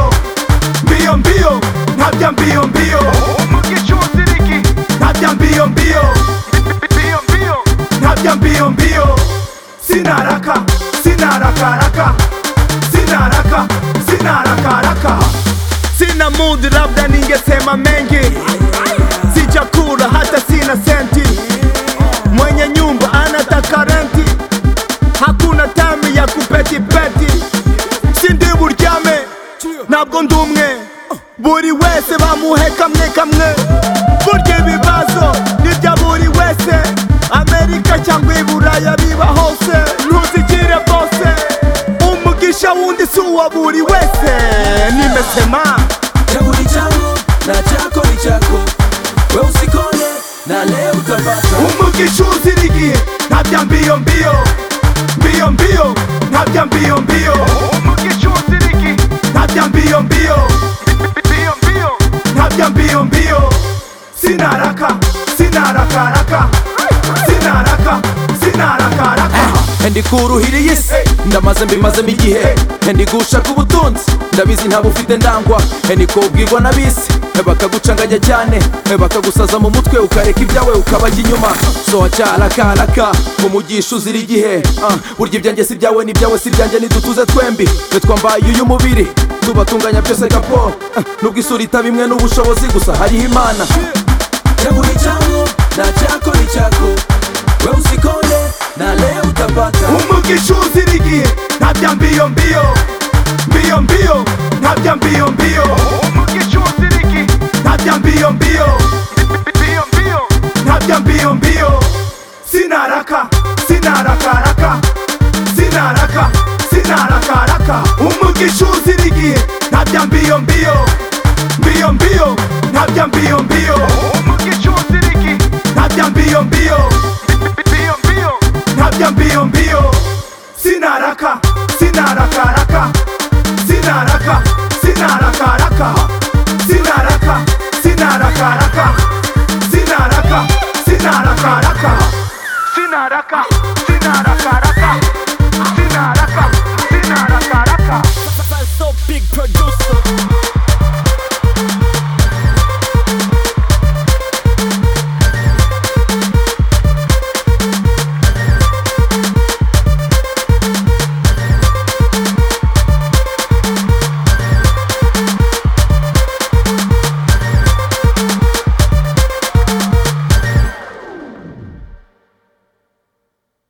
mbio mbio, ntabya mbio mbio. umugisha uziriki Ntabya mbio mbio, mbio mbio ntabya mbio mbio. Sinaraka, sinarakaraka, sinaraka, sinarakaraka. Sina mood, labda ningesema mengi, sijakula hata sina senti. Mwenye nyumba anataka renti, hakuna time ya kupetipeti. Sindi buryame, ntabwo ndi umwe, buri wese bamuhe kamwe kamwe. Burya ibibazo ni bya buri wese, Amerika cyangwa i Buraya biba hose. Ntuzigire bose, umugisha wundi si uwa buri wese. Nimesema changu ni changu na chako ni chako, we usikone na leo utapata. umugisha uzirigiye, ntabya mbio mbio, mbio mbio, ntabya mbio mbio. umugisha uziriki Ntabya mbio mbio, mbio mbio ntabya mbio mbio. Sinaraka, sinarakaraka, sinaraka, sinarakaraka. Ndikuruhiriye isi ndamaze mbimazemo igihe, ndigushaka ubutunzi ndabizi ntabwo ufite ndangwa, ndikubwirwa n'abisi bakagucanganya cyane, bakagusaza mu mutwe ukareka ibyawe ukabajya inyuma. So wacarakaraka umugisha uzira igihe, burya ibyanjye si ibyawe n'ibyawe si ibyanjye, nidutuze twembi twambaye uyu mubiri tubatunganya byose gapo, nubwo isura itaba imwe n'ubushobozi gusa hariho Imana. Changu ni changu na chako ni chako, we usikone na leo utapata. umugisha uzirigiye, ntabya mbio mbio, mbio mbio, ntabya mbio mbio. umugisha uziriki Ntabya mbio mbio, mbio mbio ntabya mbio mbio. Sinaraka, sinarakaraka, sinaraka, sinarakaraka. umugisha uzirigiye, ntabya mbio mbio, mbio mbio, ntabya mbio mbio. umugisha uziriki Ntabya mbio mbio, mbio mbio ntabya mbio mbio. Sinaraka, sinarakaraka, sinaraka, sinarakaraka. Sinaraka, sinarakaraka, sinaraka, sinarakaraka. sinaraka sinarakaraka sinaraka sinarakaraka So big producer.